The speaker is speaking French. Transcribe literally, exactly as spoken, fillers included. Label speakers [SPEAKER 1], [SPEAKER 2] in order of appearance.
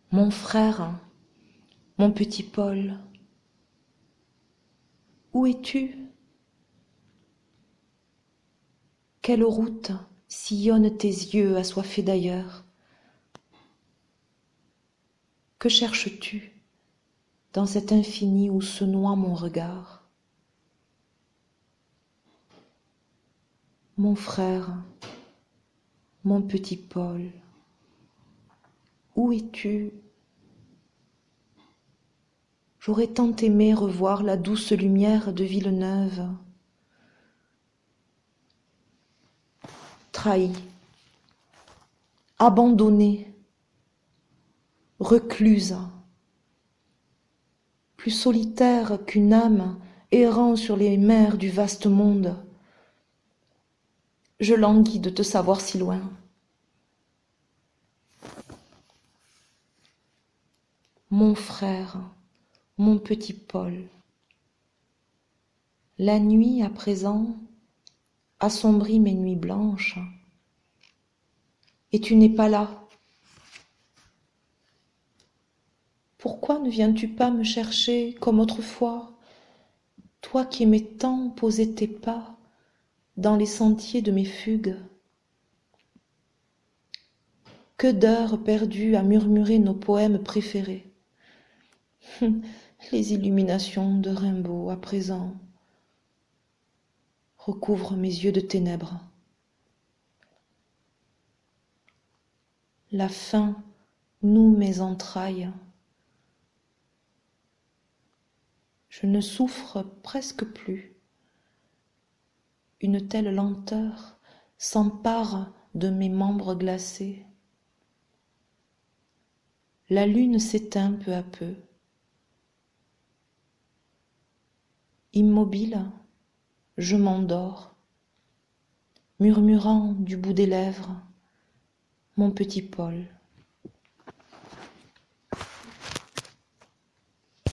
[SPEAKER 1] Mon frère, mon petit Paul, où es-tu? Quelle route sillonnent tes yeux assoiffés d'ailleurs? Que cherches-tu dans cet infini où se noie mon regard? Mon frère, mon petit Paul, où es-tu? J'aurais tant aimé revoir la douce lumière de Villeneuve. Trahi, abandonnée, recluse, plus solitaire qu'une âme errant sur les mers du vaste monde. Je languis de te savoir si loin. Mon frère, mon petit Paul, la nuit à présent assombrit mes nuits blanches, et tu n'es pas là. Pourquoi ne viens-tu pas me chercher comme autrefois, toi qui aimais tant poser tes pas dans les sentiers de mes fugues? Que d'heures perdues à murmurer nos poèmes préférés. Les illuminations de Rimbaud à présent recouvrent mes yeux de ténèbres. La faim noue mes entrailles. Je ne souffre presque plus. Une telle lenteur s'empare de mes membres glacés. La lune s'éteint peu à peu. Immobile, je m'endors, murmurant du bout des lèvres, mon petit Paul.